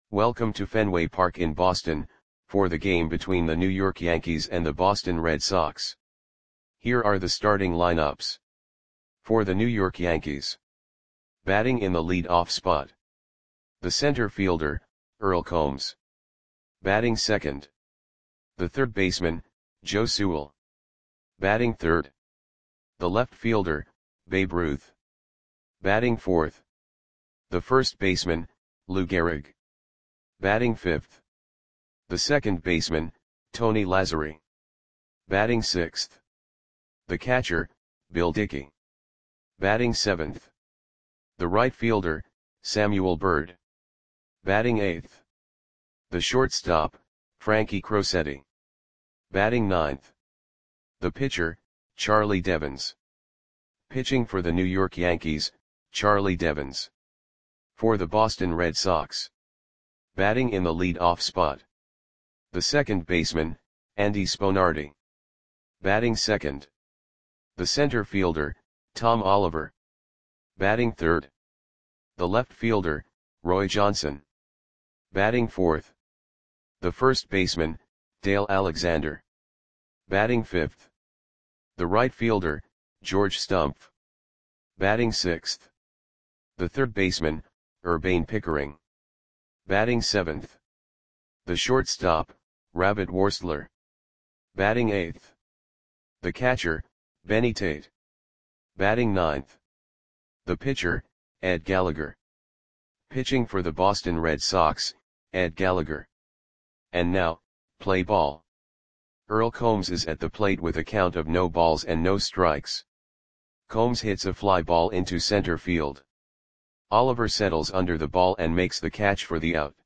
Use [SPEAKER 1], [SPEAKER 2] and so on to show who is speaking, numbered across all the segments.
[SPEAKER 1] Welcome to Fenway Park in Boston, for the game between the New York Yankees and the Boston Red Sox. Here are the starting lineups. For the New York Yankees. Batting in the lead-off spot. The center fielder, Earl Combs. Batting second. The third baseman, Joe Sewell. Batting third. The left fielder, Babe Ruth. Batting fourth. The first baseman, Lou Gehrig. Batting fifth. The second baseman, Tony Lazzeri. Batting sixth. The catcher, Bill Dickey. Batting seventh. The right fielder, Samuel Byrd. Batting eighth. The shortstop, Frankie Crosetti. Batting ninth. The pitcher, Charlie Devens. Pitching for the New York Yankees, Charlie Devens. For the Boston Red Sox. Batting in the lead-off spot. The second baseman, Andy Sponardi. Batting second. The center fielder, Tom Oliver. Batting third. The left fielder, Roy Johnson. Batting fourth. The first baseman, Dale Alexander. Batting fifth. The right fielder, George Stumpf. Batting sixth. The third baseman, Urbane Pickering. Batting seventh. The shortstop, Rabbit Worstler. Batting eighth. The catcher, Benny Tate. Batting ninth. The pitcher, Ed Gallagher. Pitching for the Boston Red Sox, Ed Gallagher. And now, play ball. Earl Combs is at the plate with a count of no balls and no strikes. Combs hits a fly ball into center field. Oliver settles under the ball and makes the catch for the out.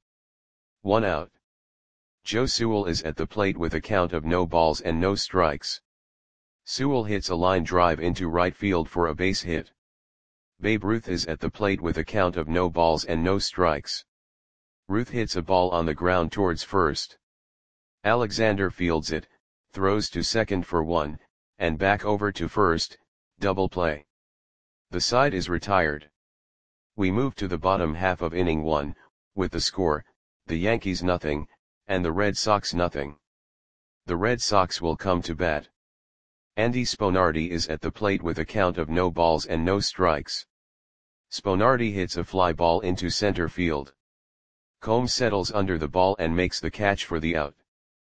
[SPEAKER 1] 1 out. Joe Sewell is at the plate with a count of no balls and no strikes. Sewell hits a line drive into right field for a base hit. Babe Ruth is at the plate with a count of no balls and no strikes. Ruth hits a ball on the ground towards first. Alexander fields it, throws to second for 1, and back over to first, double play. The side is retired. We move to the bottom half of inning 1, with the score, the Yankees nothing, and the Red Sox nothing. The Red Sox will come to bat. Andy Sponardi is at the plate with a count of no balls and no strikes. Sponardi hits a fly ball into center field. Combs settles under the ball and makes the catch for the out.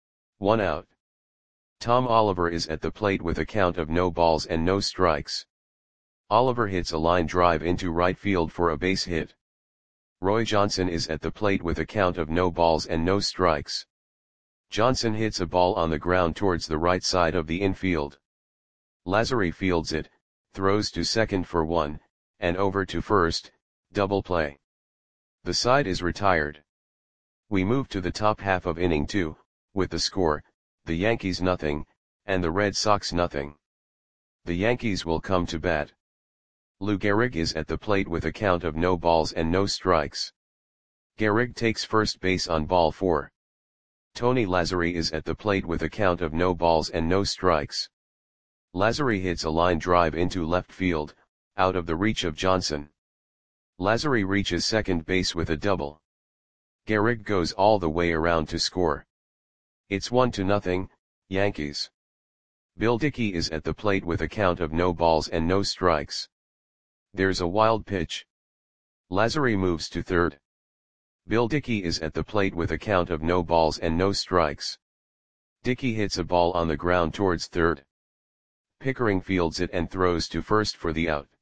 [SPEAKER 1] 1 out. Tom Oliver is at the plate with a count of no balls and no strikes. Oliver hits a line drive into right field for a base hit. Roy Johnson is at the plate with a count of no balls and no strikes. Johnson hits a ball on the ground towards the right side of the infield. Lazzeri fields it, throws to second for 1, and over to first, double play. The side is retired. We move to the top half of inning 2, with the score, the Yankees nothing, and the Red Sox nothing. The Yankees will come to bat. Lou Gehrig is at the plate with a count of no balls and no strikes. Gehrig takes first base on ball 4. Tony Lazzeri is at the plate with a count of no balls and no strikes. Lazzeri hits a line drive into left field, out of the reach of Johnson. Lazzeri reaches second base with a double. Gehrig goes all the way around to score. It's 1-0, Yankees. Bill Dickey is at the plate with a count of no balls and no strikes. There's a wild pitch. Lazzeri moves to third. Bill Dickey is at the plate with a count of no balls and no strikes. Dickey hits a ball on the ground towards third. Pickering fields it and throws to first for the out.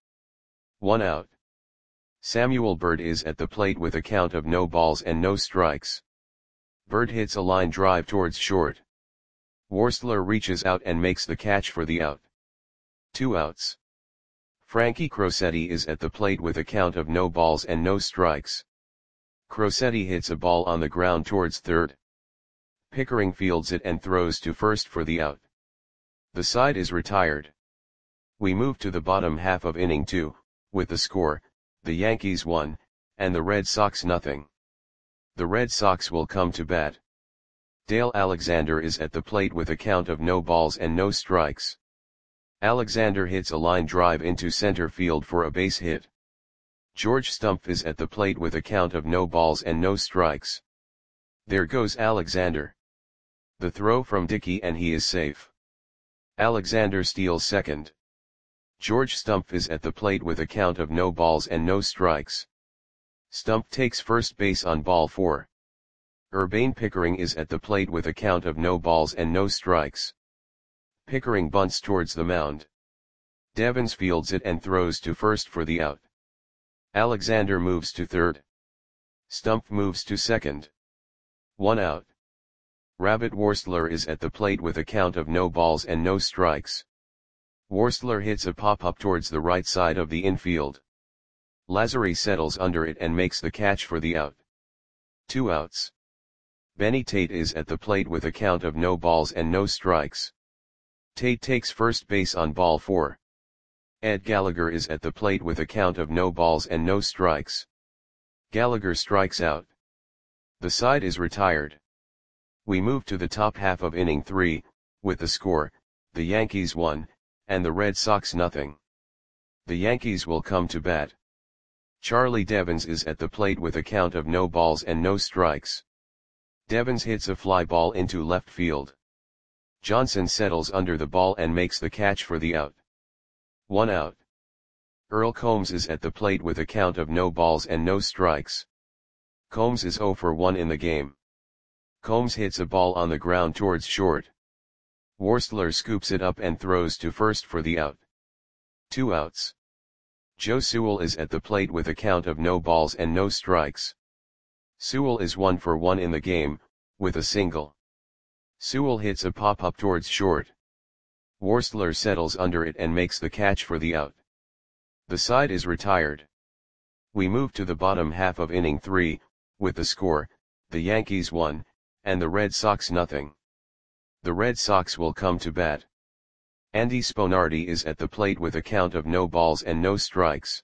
[SPEAKER 1] 1 out. Samuel Byrd is at the plate with a count of no balls and no strikes. Byrd hits a line drive towards short. Worstler reaches out and makes the catch for the out. 2 outs. Frankie Crosetti is at the plate with a count of no balls and no strikes. Crosetti hits a ball on the ground towards third. Pickering fields it and throws to first for the out. The side is retired. We move to the bottom half of inning 2, with the score, the Yankees 1, and the Red Sox nothing. The Red Sox will come to bat. Dale Alexander is at the plate with a count of no balls and no strikes. Alexander hits a line drive into center field for a base hit. George Stumpf is at the plate with a count of no balls and no strikes. There goes Alexander. The throw from Dickey and he is safe. Alexander steals second. George Stumpf is at the plate with a count of no balls and no strikes. Stumpf takes first base on ball 4. Urbane Pickering is at the plate with a count of no balls and no strikes. Pickering bunts towards the mound. Devens fields it and throws to first for the out. Alexander moves to third. Stumpf moves to second. 1 out. Rabbit Worstler is at the plate with a count of no balls and no strikes. Worstler hits a pop-up towards the right side of the infield. Lazary settles under it and makes the catch for the out. 2 outs. Benny Tate is at the plate with a count of no balls and no strikes. Tate takes first base on ball 4. Ed Gallagher is at the plate with a count of no balls and no strikes. Gallagher strikes out. The side is retired. We move to the top half of inning 3, with the score, the Yankees 1, and the Red Sox nothing. The Yankees will come to bat. Charlie Devens is at the plate with a count of no balls and no strikes. Devens hits a fly ball into left field. Johnson settles under the ball and makes the catch for the out. 1 out. Earl Combs is at the plate with a count of no balls and no strikes. Combs is 0 for 1 in the game. Combs hits a ball on the ground towards short. Worstler scoops it up and throws to first for the out. 2 outs. Joe Sewell is at the plate with a count of no balls and no strikes. Sewell is 1 for 1 in the game, with a single. Sewell hits a pop-up towards short. Worstler settles under it and makes the catch for the out. The side is retired. We move to the bottom half of inning 3, with the score, the Yankees 1, and the Red Sox nothing. The Red Sox will come to bat. Andy Sponardi is at the plate with a count of no balls and no strikes.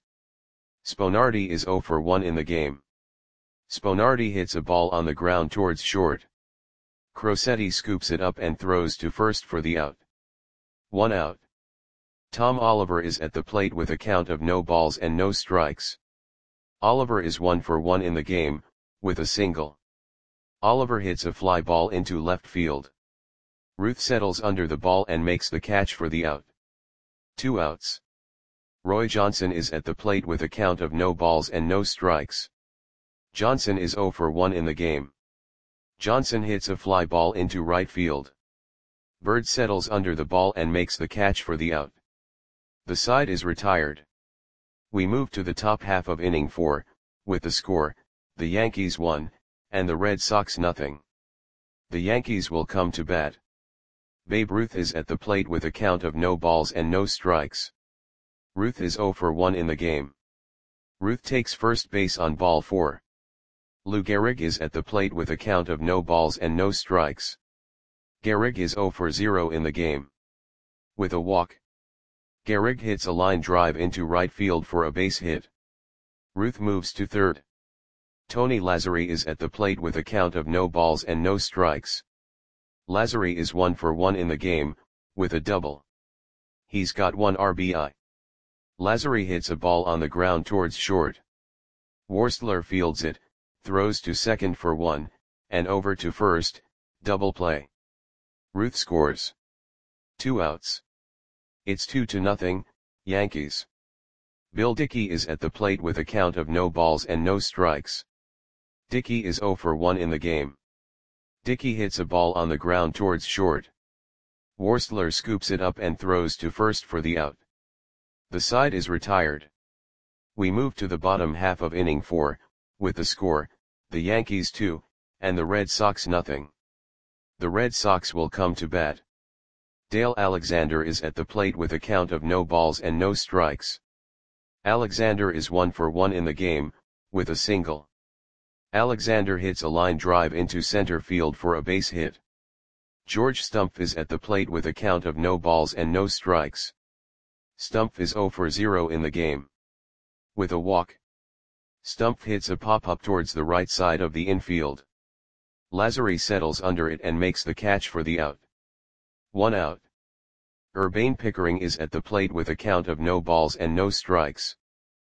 [SPEAKER 1] Sponardi is 0 for 1 in the game. Sponardi hits a ball on the ground towards short. Crosetti scoops it up and throws to first for the out. 1 out. Tom Oliver is at the plate with a count of no balls and no strikes. Oliver is 1 for 1 in the game, with a single. Oliver hits a fly ball into left field. Ruth settles under the ball and makes the catch for the out. 2 outs. Roy Johnson is at the plate with a count of no balls and no strikes. Johnson is 0 for 1 in the game. Johnson hits a fly ball into right field. Bird settles under the ball and makes the catch for the out. The side is retired. We move to the top half of inning 4, with the score, the Yankees 1, and the Red Sox nothing. The Yankees will come to bat. Babe Ruth is at the plate with a count of no balls and no strikes. Ruth is 0 for 1 in the game. Ruth takes first base on ball 4. Lou Gehrig is at the plate with a count of no balls and no strikes. Gehrig is 0 for 0 in the game. With a walk. Gehrig hits a line drive into right field for a base hit. Ruth moves to third. Tony Lazzari is at the plate with a count of no balls and no strikes. Lazzari is 1 for 1 in the game, with a double. He's got 1 RBI. Lazzari hits a ball on the ground towards short. Worstler fields it, throws to second for 1, and over to first, double play. Ruth scores. 2 outs. It's 2-0, Yankees. Bill Dickey is at the plate with a count of no balls and no strikes. Dickey is 0 for 1 in the game. Dickey hits a ball on the ground towards short. Worstler scoops it up and throws to first for the out. The side is retired. We move to the bottom half of inning 4, with the score, the Yankees 2, and the Red Sox nothing. The Red Sox will come to bat. Dale Alexander is at the plate with a count of no balls and no strikes. Alexander is 1 for 1 in the game, with a single. Alexander hits a line drive into center field for a base hit. George Stumpf is at the plate with a count of no balls and no strikes. Stumpf is 0 for 0 in the game. With a walk. Stumpf hits a pop-up towards the right side of the infield. Lazzari settles under it and makes the catch for the out. 1 out. Urbane Pickering is at the plate with a count of no balls and no strikes.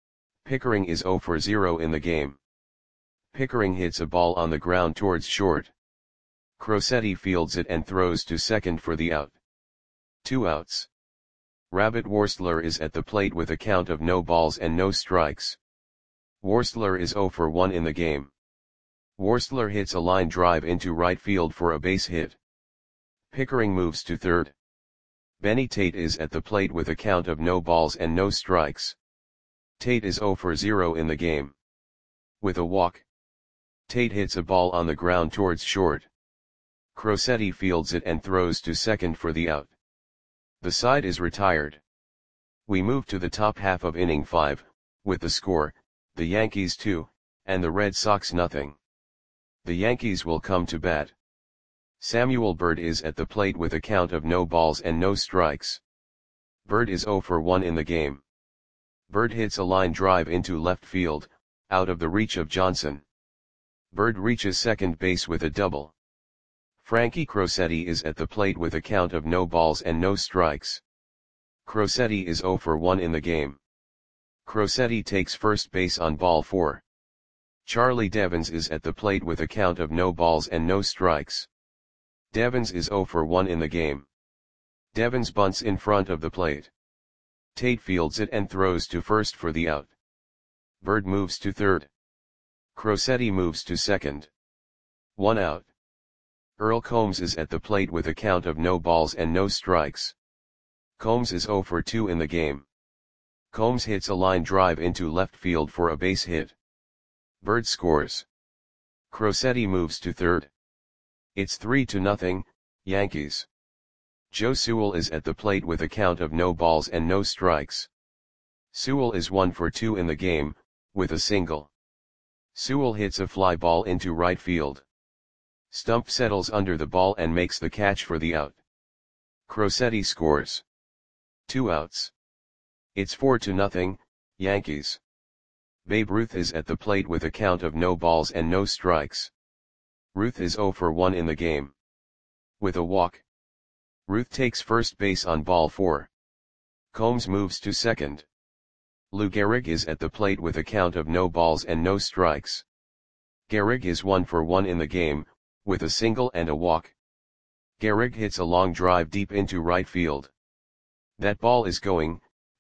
[SPEAKER 1] Pickering is 0 for 0 in the game. Pickering hits a ball on the ground towards short. Crosetti fields it and throws to second for the out. 2 outs. Rabbit Worstler is at the plate with a count of no balls and no strikes. Worstler is 0 for 1 in the game. Worstler hits a line drive into right field for a base hit. Pickering moves to third. Benny Tate is at the plate with a count of no balls and no strikes. Tate is 0 for 0 in the game. With a walk, Tate hits a ball on the ground towards short. Crosetti fields it and throws to second for the out. The side is retired. We move to the top half of inning 5, with the score, the Yankees 2, and the Red Sox nothing. The Yankees will come to bat. Samuel Bird is at the plate with a count of no balls and no strikes. Bird is 0 for 1 in the game. Bird hits a line drive into left field, out of the reach of Johnson. Bird reaches second base with a double. Frankie Crosetti is at the plate with a count of no balls and no strikes. Crosetti is 0 for 1 in the game. Crosetti takes first base on ball 4. Charlie Devens is at the plate with a count of no balls and no strikes. Devens is 0 for 1 in the game. Devens bunts in front of the plate. Tate fields it and throws to first for the out. Bird moves to third. Crosetti moves to second. 1 out. Earl Combs is at the plate with a count of no balls and no strikes. Combs is 0 for 2 in the game. Combs hits a line drive into left field for a base hit. Bird scores. Crosetti moves to third. It's 3-0, Yankees. Joe Sewell is at the plate with a count of no balls and no strikes. Sewell is 1 for 2 in the game, with a single. Sewell hits a fly ball into right field. Stump settles under the ball and makes the catch for the out. Crosetti scores. 2 outs. It's 4-0, Yankees. Babe Ruth is at the plate with a count of no balls and no strikes. Ruth is 0 for 1 in the game. With a walk, Ruth takes first base on ball 4. Combs moves to second. Lou Gehrig is at the plate with a count of no balls and no strikes. Gehrig is 1 for 1 in the game, with a single and a walk. Gehrig hits a long drive deep into right field. That ball is gone.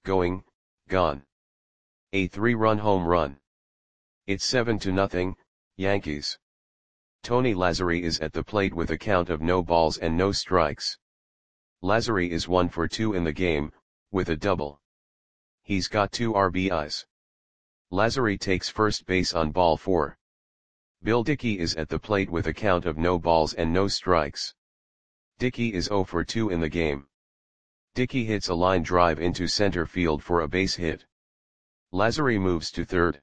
[SPEAKER 1] A 3-run home run. It's 7-0, Yankees. Tony Lazzeri is at the plate with a count of no balls and no strikes. Lazzeri is 1 for 2 in the game, with a double. He's got 2 RBIs. Lazzeri takes first base on ball 4. Bill Dickey is at the plate with a count of no balls and no strikes. Dickey is 0 for 2 in the game. Dickey hits a line drive into center field for a base hit. Lazzeri moves to third.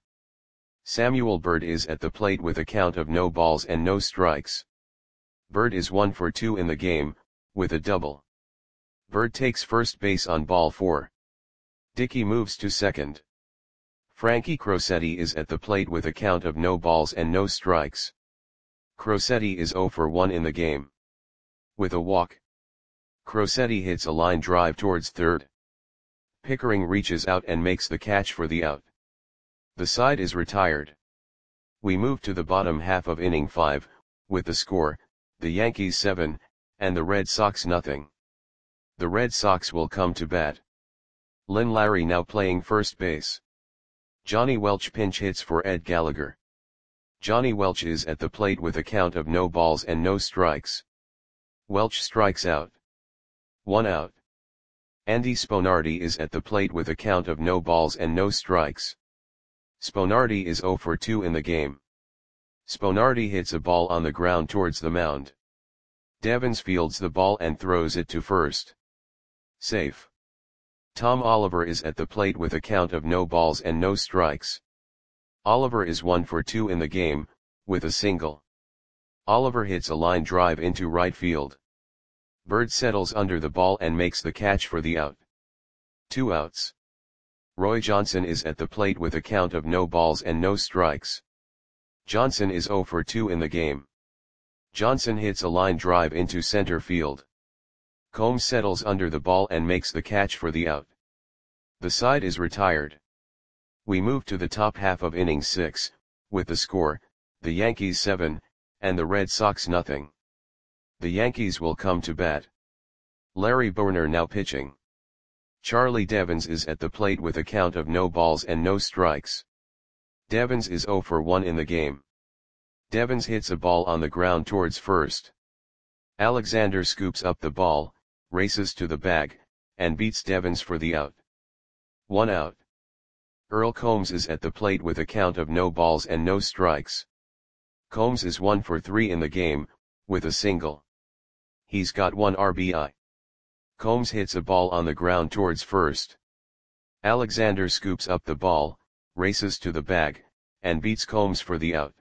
[SPEAKER 1] Samuel Bird is at the plate with a count of no balls and no strikes. Bird is 1 for 2 in the game, with a double. Bird takes first base on ball 4. Dickey moves to second. Frankie Crosetti is at the plate with a count of no balls and no strikes. Crosetti is 0 for 1 in the game. With a walk, Crosetti hits a line drive towards third. Pickering reaches out and makes the catch for the out. The side is retired. We move to the bottom half of inning 5, with the score, the Yankees 7, and the Red Sox nothing. The Red Sox will come to bat. Lynn Larry now playing first base. Johnny Welch pinch hits for Ed Gallagher. Johnny Welch is at the plate with a count of no balls and no strikes. Welch strikes out. 1 out. Andy Sponardi is at the plate with a count of no balls and no strikes. Sponardi is 0 for 2 in the game. Sponardi hits a ball on the ground towards the mound. Devens fields the ball and throws it to first. Safe. Tom Oliver is at the plate with a count of no balls and no strikes. Oliver is 1 for 2 in the game, with a single. Oliver hits a line drive into right field. Bird settles under the ball and makes the catch for the out. 2 outs. Roy Johnson is at the plate with a count of no balls and no strikes. Johnson is 0 for 2 in the game. Johnson hits a line drive into center field. Combs settles under the ball and makes the catch for the out. The side is retired. We move to the top half of inning 6, with the score, the Yankees 7, and the Red Sox nothing. The Yankees will come to bat. Larry Boerner now pitching. Charlie Devens is at the plate with a count of no balls and no strikes. Devens is 0 for 1 in the game. Devens hits a ball on the ground towards first. Alexander scoops up the ball, races to the bag, and beats Devens for the out. 1 out. Earl Combs is at the plate with a count of no balls and no strikes. Combs is 1 for 3 in the game, with a single. He's got 1 RBI. Combs hits a ball on the ground towards first. Alexander scoops up the ball, races to the bag, and beats Combs for the out.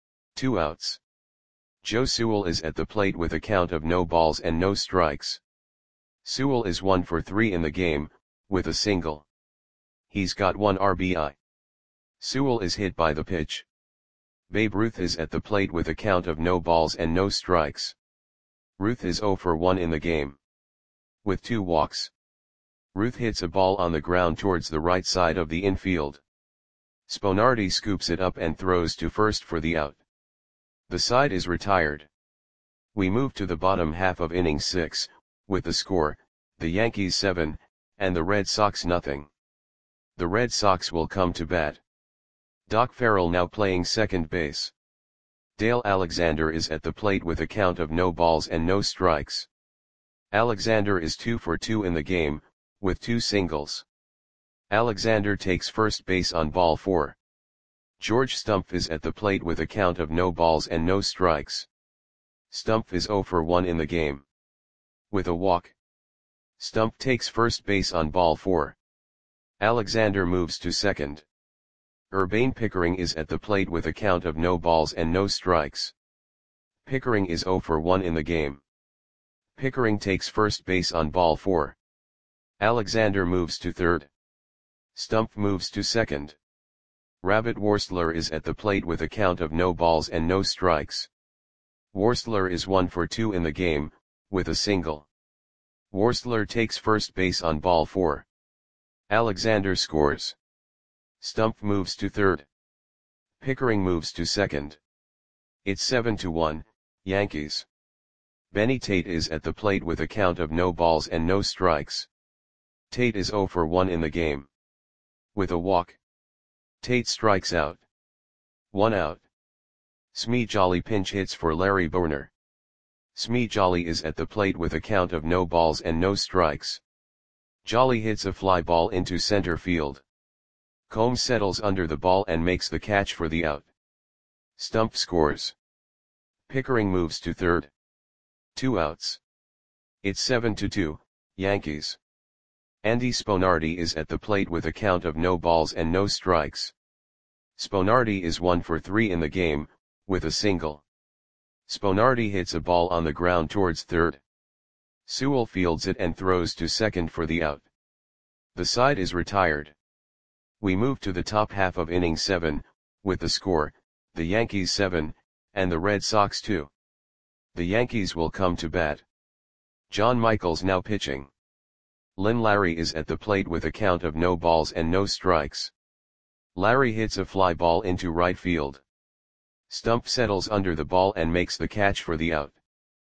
[SPEAKER 1] 2 outs. Joe Sewell is at the plate with a count of no balls and no strikes. Sewell is 1 for 3 in the game, with a single. He's got 1 RBI. Sewell is hit by the pitch. Babe Ruth is at the plate with a count of no balls and no strikes. Ruth is 0 for 1 in the game. With 2 walks. Ruth hits a ball on the ground towards the right side of the infield. Sponardi scoops it up and throws to first for the out. The side is retired. We move to the bottom half of inning 6, with the score, the Yankees 7, and the Red Sox nothing. The Red Sox will come to bat. Doc Farrell now playing second base. Dale Alexander is at the plate with a count of no balls and no strikes. Alexander is 2 for 2 in the game, with 2 singles. Alexander takes first base on ball 4. George Stumpf is at the plate with a count of no balls and no strikes. Stumpf is 0 for 1 in the game. With a walk. Stumpf takes first base on ball 4. Alexander moves to second. Urbane Pickering is at the plate with a count of no balls and no strikes. Pickering is 0 for 1 in the game. Pickering takes first base on ball 4. Alexander moves to third. Stumpf moves to second. Rabbit Worstler is at the plate with a count of no balls and no strikes. Worstler is 1 for 2 in the game, with a single. Worstler takes first base on ball 4. Alexander scores. Stumpf moves to third. Pickering moves to second. It's 7-1, Yankees. Benny Tate is at the plate with a count of no balls and no strikes. Tate is 0 for 1 in the game. With a walk. Tate strikes out. 1 out. Smee Jolly pinch hits for Larry Boerner. Smee Jolly is at the plate with a count of no balls and no strikes. Jolly hits a fly ball into center field. Combs settles under the ball and makes the catch for the out. Stumpf scores. Pickering moves to third. 2 outs. It's 7-2, Yankees. Andy Sponardi is at the plate with a count of no balls and no strikes. Sponardi is 1 for 3 in the game, with a single. Sponardi hits a ball on the ground towards third. Sewell fields it and throws to second for the out. The side is retired. We move to the top half of inning 7, with the score, the Yankees 7, and the Red Sox 2. The Yankees will come to bat. John Michaels now pitching. Lynn Larry is at the plate with a count of no balls and no strikes. Larry hits a fly ball into right field. Stumpf settles under the ball and makes the catch for the out.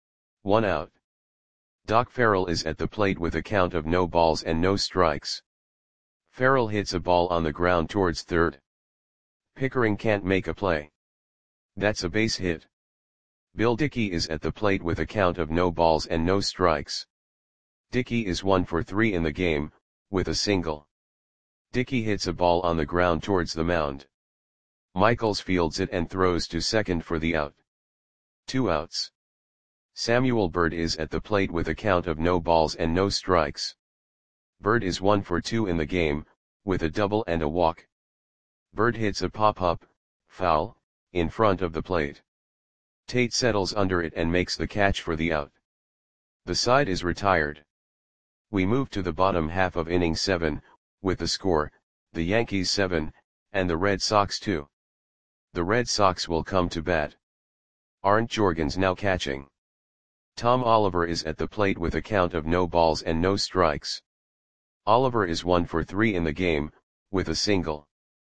[SPEAKER 1] 1 out. Doc Farrell is at the plate with a count of no balls and no strikes. Farrell hits a ball on the ground towards third. Pickering can't make a play. That's a base hit. Bill Dickey is at the plate with a count of no balls and no strikes. Dickey is 1 for 3 in the game, with a single. Dickey hits a ball on the ground towards the mound. Michaels fields it and throws to second for the out. 2 outs. Samuel Bird is at the plate with a count of no balls and no strikes. Bird is 1 for 2 in the game, with a double and a walk. Bird hits a pop-up, foul, in front of the plate. Tate settles under it and makes the catch for the out. The side is retired. We move to the bottom half of inning 7, with the score, the Yankees 7, and the Red Sox 2. The Red Sox will come to bat. Arndt Jorgens now catching. Tom Oliver is at the plate with a count of no balls and no strikes. Oliver is 1 for 3 in the game, with a single.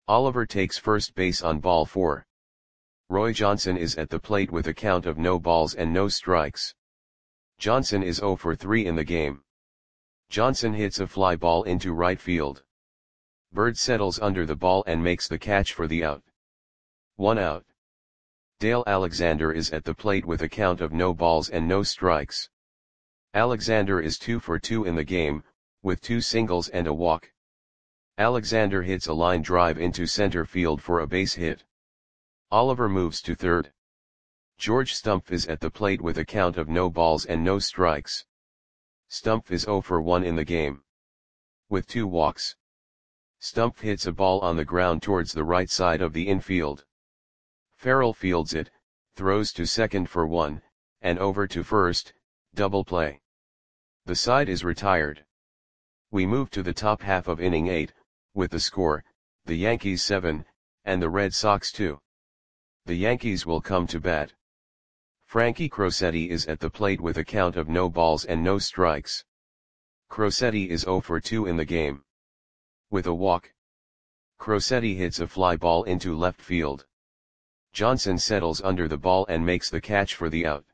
[SPEAKER 1] Oliver takes first base on ball 4. Roy Johnson is at the plate with a count of no balls and no strikes. Johnson is 0 for 3 in the game. Johnson hits a fly ball into right field. Bird settles under the ball and makes the catch for the out. 1 out. Dale Alexander is at the plate with a count of no balls and no strikes. Alexander is 2 for 2 in the game, with 2 singles and a walk. Alexander hits a line drive into center field for a base hit. Oliver moves to third. George Stumpf is at the plate with a count of no balls and no strikes. Stumpf is 0 for 1 in the game, with 2 walks. Stumpf hits a ball on the ground towards the right side of the infield. Farrell fields it, throws to second for 1, and over to first, double play. The side is retired. We move to the top half of inning 8, with the score, the Yankees 7, and the Red Sox 2. The Yankees will come to bat. Frankie Crosetti is at the plate with a count of no balls and no strikes. Crosetti is 0 for 2 in the game, with a walk. Crosetti hits a fly ball into left field. Johnson settles under the ball and makes the catch for the out.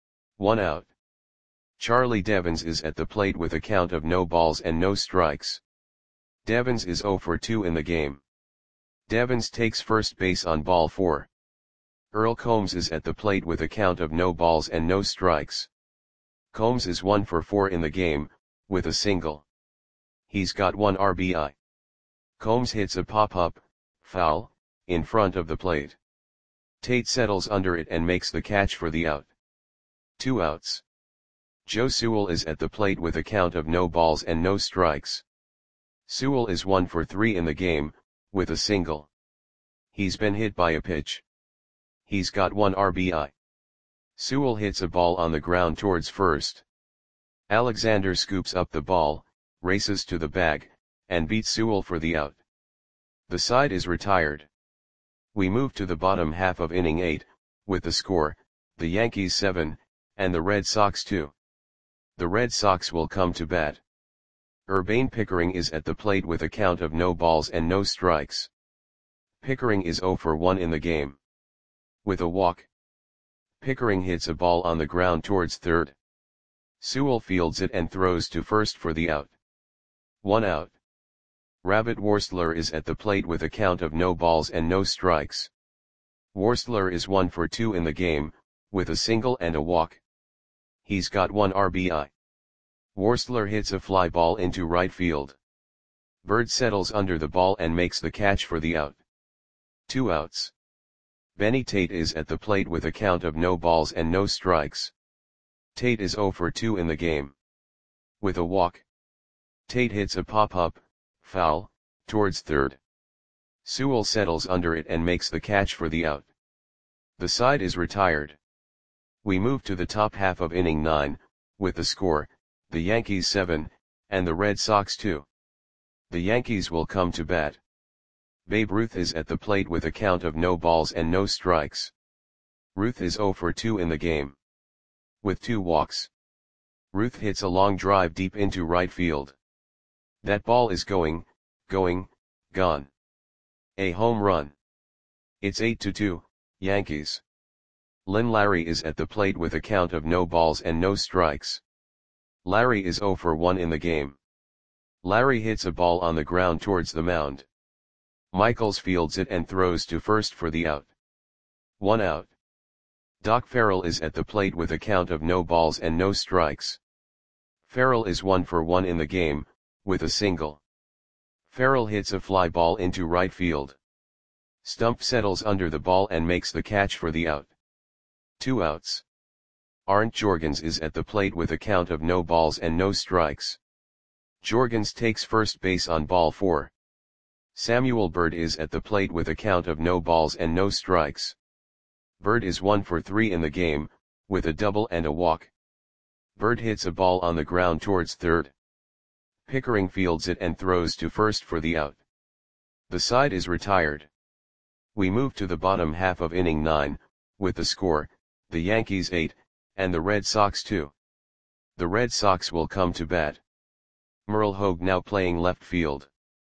[SPEAKER 1] 1 out. Charlie Devens is at the plate with a count of no balls and no strikes. Devens is 0 for 2 in the game. Devens takes first base on ball 4. Earl Combs is at the plate with a count of no balls and no strikes. Combs is 1 for 4 in the game, with a single. He's got 1 RBI. Combs hits a pop-up, foul, in front of the plate. Tate settles under it and makes the catch for the out. 2 outs. Joe Sewell is at the plate with a count of no balls and no strikes. Sewell is 1 for 3 in the game, with a single. He's been hit by a pitch. He's got 1 RBI. Sewell hits a ball on the ground towards first. Alexander scoops up the ball, races to the bag, and beats Sewell for the out. The side is retired. We move to the bottom half of inning 8, with the score, the Yankees 7, and the Red Sox 2. The Red Sox will come to bat. Urbane Pickering is at the plate with a count of no balls and no strikes. Pickering is 0 for 1 in the game, with a walk. Pickering hits a ball on the ground towards third. Sewell fields it and throws to first for the out. 1 out. Rabbit Worstler is at the plate with a count of no balls and no strikes. Worstler is 1 for 2 in the game, with a single and a walk. He's got 1 RBI. Worstler hits a fly ball into right field. Bird settles under the ball and makes the catch for the out. 2 outs. Benny Tate is at the plate with a count of no balls and no strikes. Tate is 0 for 2 in the game, with a walk. Tate hits a pop-up, foul, towards third. Sewell settles under it and makes the catch for the out. The side is retired. We move to the top half of inning 9, with the score, the Yankees 7, and the Red Sox 2. The Yankees will come to bat. Babe Ruth is at the plate with a count of no balls and no strikes. Ruth is 0 for 2 in the game, with 2 walks. Ruth hits a long drive deep into right field. That ball is gone. A home run. It's 8-2, Yankees. Lynn Larry is at the plate with a count of no balls and no strikes. Larry is 0 for 1 in the game. Larry hits a ball on the ground towards the mound. Michaels fields it and throws to first for the out. 1 out. Doc Farrell is at the plate with a count of no balls and no strikes. Farrell is 1 for 1 in the game, with a single. Farrell hits a fly ball into right field. Stumpf settles under the ball and makes the catch for the out. 2 outs. Arndt Jorgens is at the plate with a count of no balls and no strikes. Jorgens takes first base on ball 4. Samuel Bird is at the plate with a count of no balls and no strikes. Bird is 1 for 3 in the game, with a double and a walk. Bird hits a ball on the ground towards third. Pickering fields it and throws to first for the out. The side is retired. We move to the bottom half of inning 9, with the score, the Yankees 8, and the Red Sox 2. The Red Sox will come to bat. Merle Hogue now playing left field.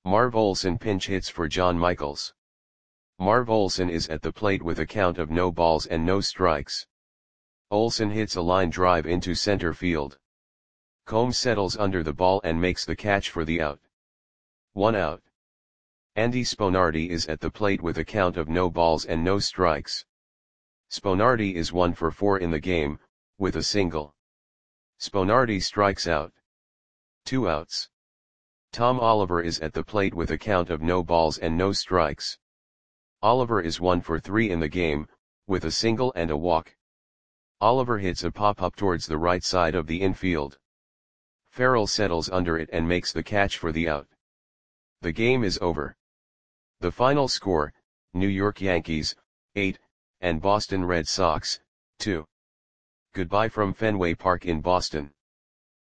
[SPEAKER 1] Marv Olson pinch hits for John Michaels. Marv Olson is at the plate with a count of no balls and no strikes. Olson hits a line drive into center field. Combs settles under the ball and makes the catch for the out. 1 out. Andy Sponardi is at the plate with a count of no balls and no strikes. Sponardi is 1 for 4 in the game, with a single. Sponardi strikes out. 2 outs. Tom Oliver is at the plate with a count of no balls and no strikes. Oliver is 1 for 3 in the game, with a single and a walk. Oliver hits a pop-up towards the right side of the infield. Farrell settles under it and makes the catch for the out. The game is over. The final score, New York Yankees, 8, and Boston Red Sox, 2. Goodbye from Fenway Park in Boston.